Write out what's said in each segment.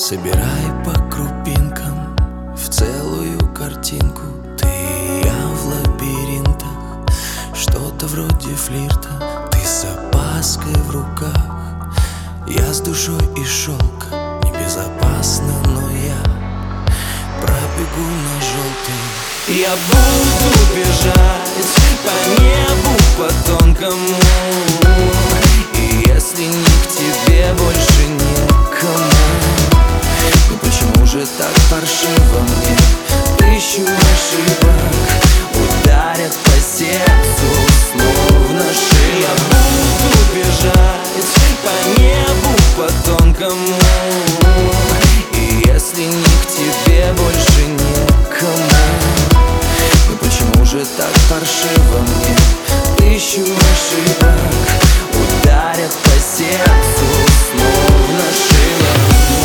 Собирай по крупинкам в целую картинку. Ты и я в лабиринтах, что-то вроде флирта. Ты с опаской в руках, я с душой из шелка. Небезопасно, но я пробегу на желтый. Я буду бежать по небу, по тонкому. И если не к тебе, больше некому. Ну почему же так паршиво мне? Тысячу ошибок ударят по сердцу, словно шея. Я буду бежать по небу, по тонкому. И если не к тебе, больше некому. Ну почему же так паршиво мне? Тысячу ошибок ударят по сердцу, словно шея.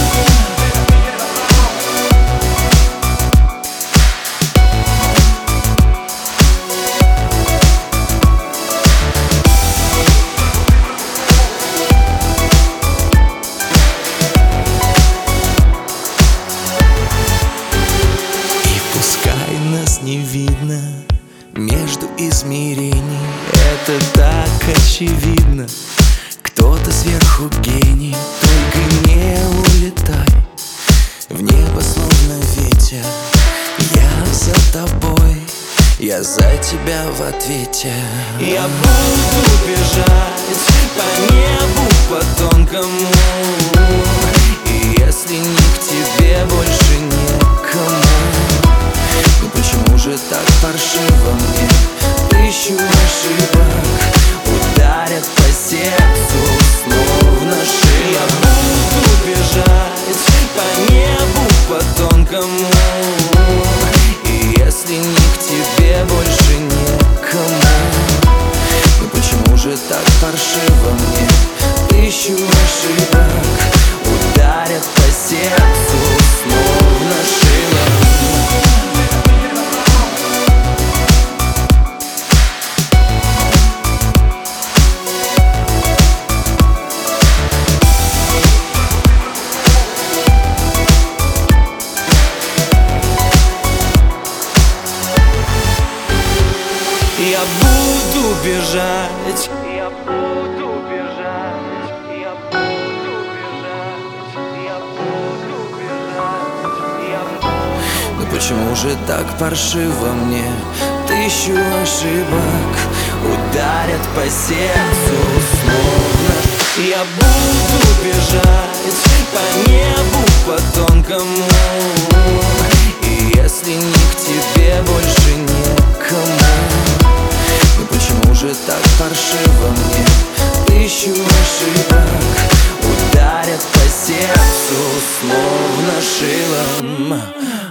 Не видно между измерений, это так очевидно. Кто-то сверху гений, только не улетай в небо, словно ветер. Я за тобой, я за тебя в ответе. Я буду бежать по небу, по тонкому. И если не к тебе, больше некому. Ну почему же так паршиво мне? Тысячу ошибок ударят по сердцу, словно шея. Я буду бежать по небу, по тонкому. И если не к тебе, больше некому. Ну почему же так паршиво мне? Тысячу ошибок ударят по сердцу, словно шея. Я буду бежать, я буду бежать, я буду бежать, я буду бежать, я буду. Ну почему же так паршиво мне? Тысячу ошибок ударят по сердцу, словно. Я буду бежать по небу, по тонкому. И если не к тебе, больше некому. Ну почему же так паршиво мне? Тысячу ошибок ударят по сердцу, словно шилом.